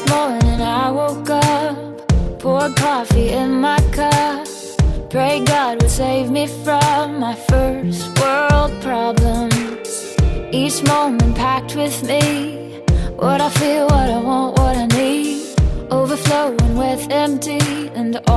morning I woke up, poured coffee in my cup, prayed God would save me from my first world problems. Each moment packed with me, what I feel, what I want, what I need, overflowing with empty and all